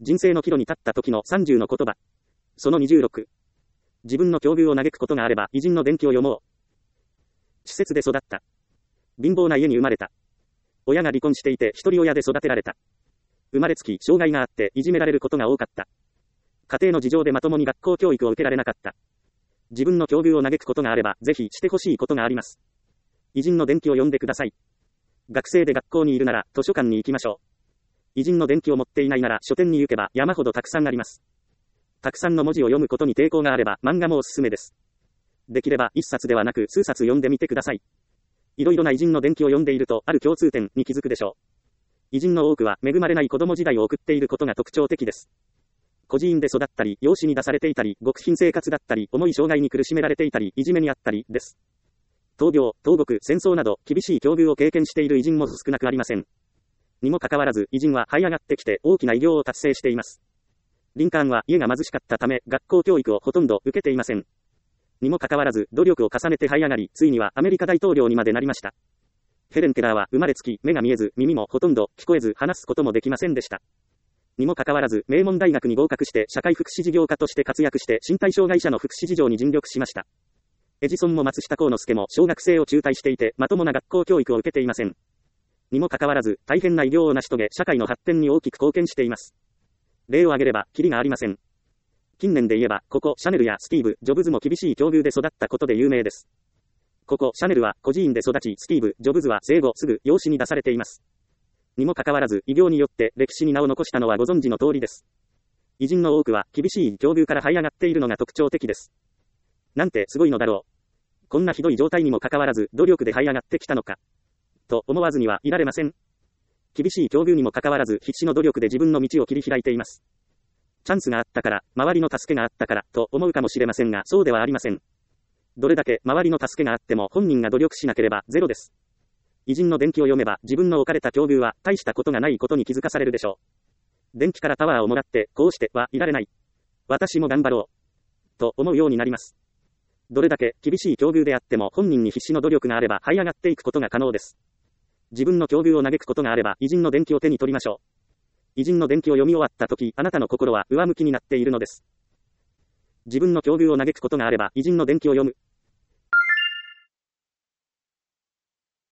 人生の岐路に立った時の30の言葉。その26。自分の境遇を嘆くことがあれば偉人の伝記を読もう。施設で育った。貧乏な家に生まれた。親が離婚していて一人親で育てられた。生まれつき障害があっていじめられることが多かった。家庭の事情でまともに学校教育を受けられなかった。自分の境遇を嘆くことがあればぜひしてほしいことがあります。偉人の伝記を読んでください。学生で学校にいるなら図書館に行きましょう。偉人の伝記を持っていないなら書店に行けば山ほどたくさんあります。たくさんの文字を読むことに抵抗があれば漫画もおすすめです。できれば一冊ではなく数冊読んでみてください。いろいろな偉人の伝記を読んでいるとある共通点に気づくでしょう。偉人の多くは恵まれない子供時代を送っていることが特徴的です。孤児院で育ったり、養子に出されていたり、極貧生活だったり、重い障害に苦しめられていたり、いじめにあったりです。闘病、投獄、戦争など厳しい境遇を経験している偉人も少なくありません。にもかかわらず偉人は這い上がってきて大きな偉業を達成しています。リンカーンは家が貧しかったため学校教育をほとんど受けていません。にもかかわらず努力を重ねて這い上がり、ついにはアメリカ大統領にまでなりました。ヘレン・ケラーは生まれつき目が見えず耳もほとんど聞こえず話すこともできませんでした。にもかかわらず名門大学に合格して社会福祉事業家として活躍して身体障害者の福祉事業に尽力しました。エジソンも松下幸之助も小学生を中退していてまともな学校教育を受けていません。にもかかわらず大変な偉業を成し遂げ社会の発展に大きく貢献しています。例を挙げればキリがありません。近年で言えばここシャネルやスティーブ・ジョブズも厳しい境遇で育ったことで有名です。ここシャネルは孤児院で育ち、スティーブ・ジョブズは生後すぐ養子に出されています。にもかかわらず偉業によって歴史に名を残したのはご存知の通りです。偉人の多くは厳しい境遇から這い上がっているのが特徴的です。なんてすごいのだろう。こんなひどい状態にもかかわらず努力で這い上がってきたのか。と思わずにはいられません。厳しい境遇にもかかわらず必死の努力で自分の道を切り開いています。チャンスがあったから、周りの助けがあったから、と思うかもしれませんが、そうではありません。どれだけ周りの助けがあっても本人が努力しなければゼロです。偉人の伝記を読めば自分の置かれた境遇は大したことがないことに気づかされるでしょう。伝記からパワーをもらってこうしてはいられない。私も頑張ろう。と思うようになります。どれだけ厳しい境遇であっても本人に必死の努力があれば這い上がっていくことが可能です。自分の境遇を嘆くことがあれば偉人の伝記を手に取りましょう。偉人の伝記を読み終わった時、あなたの心は上向きになっているのです。自分の境遇を嘆くことがあれば偉人の伝記を読む。